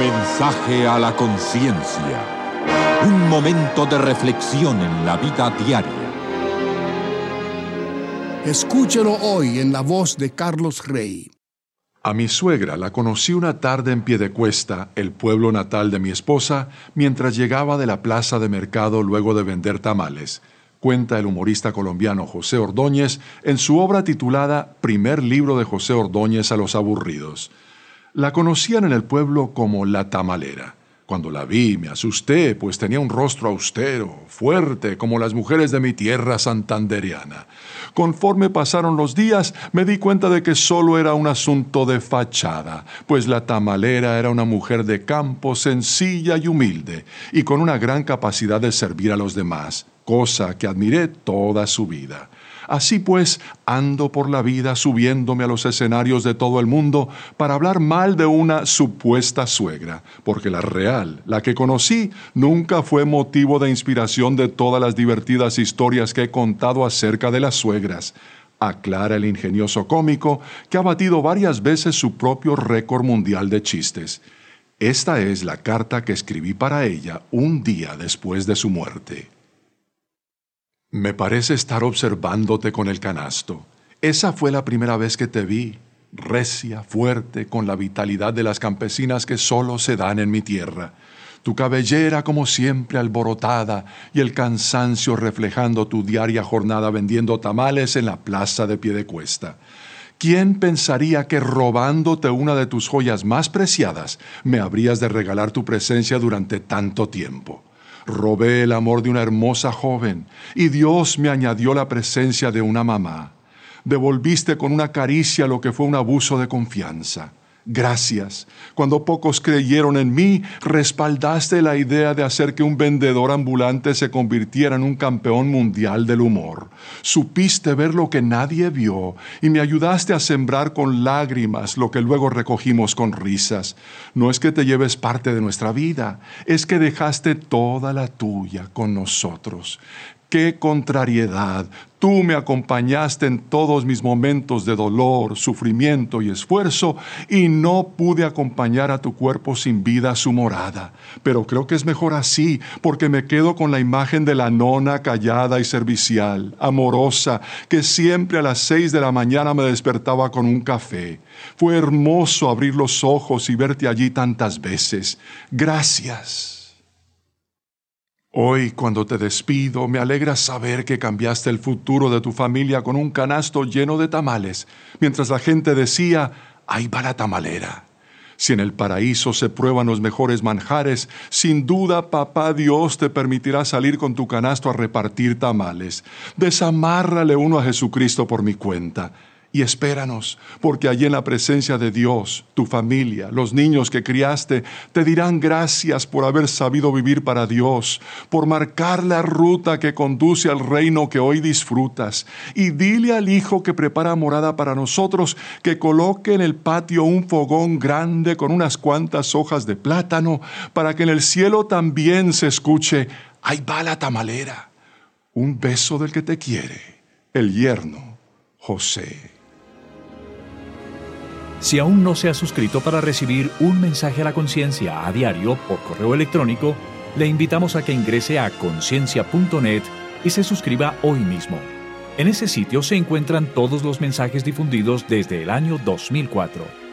Mensaje a la conciencia. Un momento de reflexión en la vida diaria. Escúchelo hoy en la voz de Carlos Rey. A mi suegra la conocí una tarde en Piedecuesta, el pueblo natal de mi esposa, mientras llegaba de la plaza de mercado luego de vender tamales. Cuenta el humorista colombiano José Ordóñez en su obra titulada Primer libro de José Ordóñez a los aburridos. La conocían en el pueblo como la tamalera. Cuando la vi me asusté, pues tenía un rostro austero, fuerte, como las mujeres de mi tierra santandereana. Conforme pasaron los días, me di cuenta de que solo era un asunto de fachada, pues la tamalera era una mujer de campo sencilla y humilde, y con una gran capacidad de servir a los demás, cosa que admiré toda su vida. Así pues, ando por la vida subiéndome a los escenarios de todo el mundo para hablar mal de una supuesta suegra, porque la real, la que conocí, nunca fue motivo de inspiración de todas las divertidas historias que he contado acerca de las suegras. Aclara el ingenioso cómico que ha batido varias veces su propio récord mundial de chistes. Esta es la carta que escribí para ella un día después de su muerte. Me parece estar observándote con el canasto. Esa fue la primera vez que te vi, recia, fuerte, con la vitalidad de las campesinas que solo se dan en mi tierra. Tu cabellera como siempre alborotada y el cansancio reflejando tu diaria jornada vendiendo tamales en la plaza de Piedecuesta. ¿Quién pensaría que robándote una de tus joyas más preciadas me habrías de regalar tu presencia durante tanto tiempo? Robé el amor de una hermosa joven y Dios me añadió la presencia de una mamá. Devolviste con una caricia lo que fue un abuso de confianza. Gracias. Cuando pocos creyeron en mí, respaldaste la idea de hacer que un vendedor ambulante se convirtiera en un campeón mundial del humor. Supiste ver lo que nadie vio y me ayudaste a sembrar con lágrimas lo que luego recogimos con risas. No es que te lleves parte de nuestra vida, es que dejaste toda la tuya con nosotros. ¡Qué contrariedad! Tú me acompañaste en todos mis momentos de dolor, sufrimiento y esfuerzo, y no pude acompañar a tu cuerpo sin vida a su morada. Pero creo que es mejor así, porque me quedo con la imagen de la nona callada y servicial, amorosa, que siempre a las 6 de la mañana me despertaba con un café. Fue hermoso abrir los ojos y verte allí tantas veces. Gracias. Hoy, cuando te despido, me alegra saber que cambiaste el futuro de tu familia con un canasto lleno de tamales, mientras la gente decía, ahí va la tamalera. Si en el paraíso se prueban los mejores manjares, sin duda papá Dios te permitirá salir con tu canasto a repartir tamales. Desamárrale uno a Jesucristo por mi cuenta. Y espéranos, porque allí en la presencia de Dios, tu familia, los niños que criaste, te dirán gracias por haber sabido vivir para Dios, por marcar la ruta que conduce al reino que hoy disfrutas. Y dile al hijo que prepara morada para nosotros que coloque en el patio un fogón grande con unas cuantas hojas de plátano, para que en el cielo también se escuche, ahí va la tamalera. Un beso del que te quiere, el yerno José. Si aún no se ha suscrito para recibir un mensaje a la conciencia a diario por correo electrónico, le invitamos a que ingrese a conciencia.net y se suscriba hoy mismo. En ese sitio se encuentran todos los mensajes difundidos desde el año 2004.